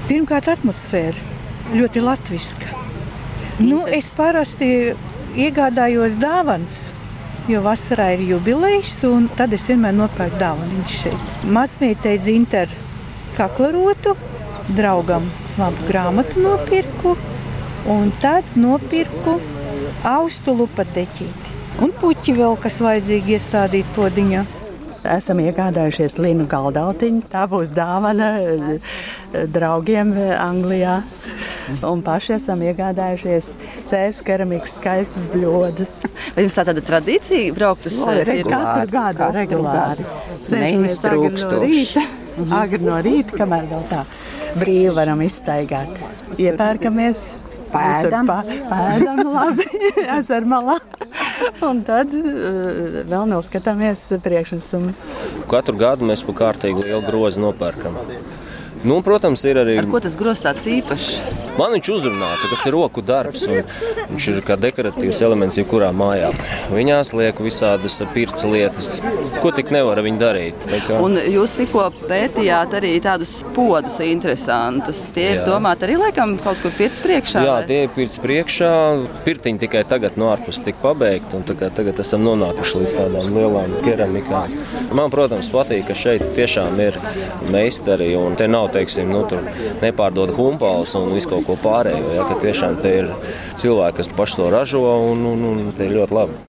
Pirmkārt, atmosfēra ļoti latviska. Es parasti iegādājos dāvanas, jo vasarā ir jubilejas, un tad es vienmēr nopērku dāvanas šeit. Mazmītei Dzintaru kaklarotu, draugam labu grāmatu nopirku, un tad nopirku austu lupadeķīti. Un puķi vēl, kas vajadzīgi iestādīt podiņā. Esam iegādājušies linu galdautiņu. Tā būs dāvana draugiem Anglijā. Un paši esam iegādājušies cēsu keramikas skaistas bļodas. Vai jums tā tāda tradīcija braukt uz Katru gadu regulāri. Cenšamies agri no rīta, kamēr vēl tā brīvi varam izstaigāt. Iepērkamies. Pēdam labi, ezeru malā. Un tad vēl noskatāmies priekšnesumus. Katru gadu mēs pa kārtīgi lielu grozu nopērkam. Protams, ir arī... Ar ko tas grozs tāds īpašs? Man viņš uzrunā, ka tas ir roku darbs, un viņš ir kā dekoratīvs elements jebkurā mājā. Viņās liek visādas pirts lietas, ko tik nevar viņi darīt. Un jūs tikko pētījāt arī tādus podus interesantus. Tie ir domāti arī laikam kaut kur pirts priekšā? Jā, tie ir pirts priekšā. Pirtiņi tikai tagad no ārpus tika pabeigti, un tagad esam nonākuši līdz tādām lielām keramikām. Man, protams, patīk, ka šeit tiešām ir meistari, un te nav, teiksim, tur nepārdod humpālus un visu kaut ko pārējo, ka tiešām te ir cilvēki, kas paši to ražo, un te ir ļoti labi.